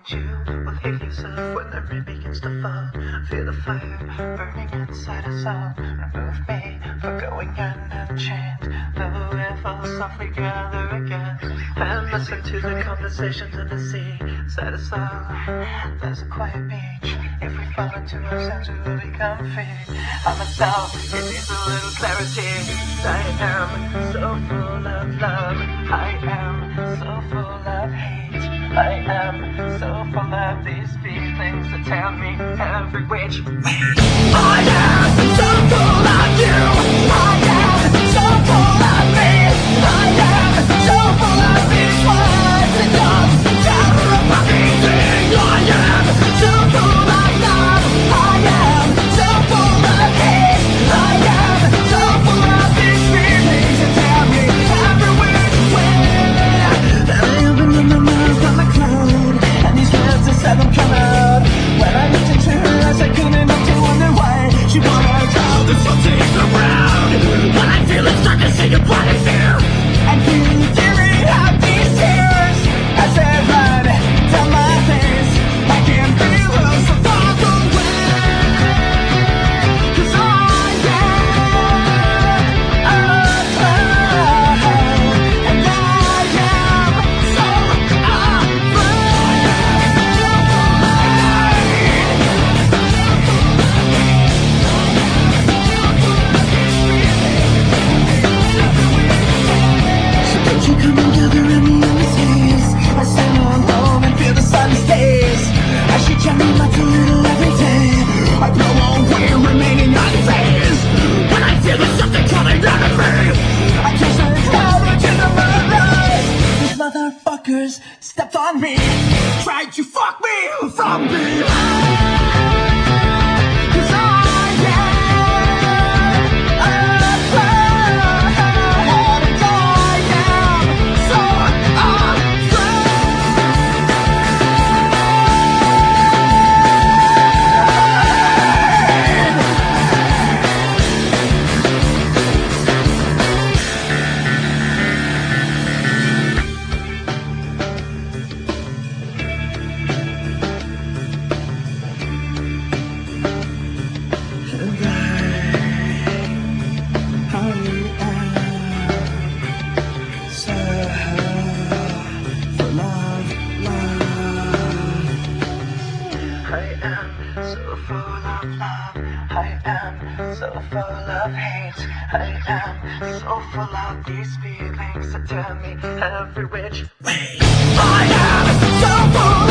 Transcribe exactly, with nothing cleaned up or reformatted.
and you will hear yourself when the rain begins to fall. Feel the fire burning inside us all. Remove me for going unchained. The waves softly gather again, and listen to the conversations of the sea. Inside us all, there's a quiet beach. If we fall into ourselves, we will become free. On myself, it needs a little clarity. I am so full of love. I am so full of hate. I am so full of these feelings that tell me every which way. I am so full of you. I am so full of me. I am so full of these words that don't tell a fucking thing. I am so full of love. I am so full of hate. I am so full of these feelings that tell me every which way. I opened up my mouth on my cloud, and these words I said them come out. When I looked into her eyes, I couldn't help to wonder why she wanted to tell there's something around. But I feel it's stuck to see your bloody fear, and feel the fury of these tears as they run down my face. I can feel her so far away, 'cause I am a cloud, and I am so afraid. So don't you come and gather me in the seas. I stand on home and feel the sun's days. I should gently like a little every day. I blow away, remaining unfazed. When I feel there's something coming out of me, I just courage in the moonlight. These motherfuckers stepped on me, tried to fuck me from behind. 'Cause I am a cloud, and I am so so full of hate. I am so full of these feelings that tell me every which way. I am so full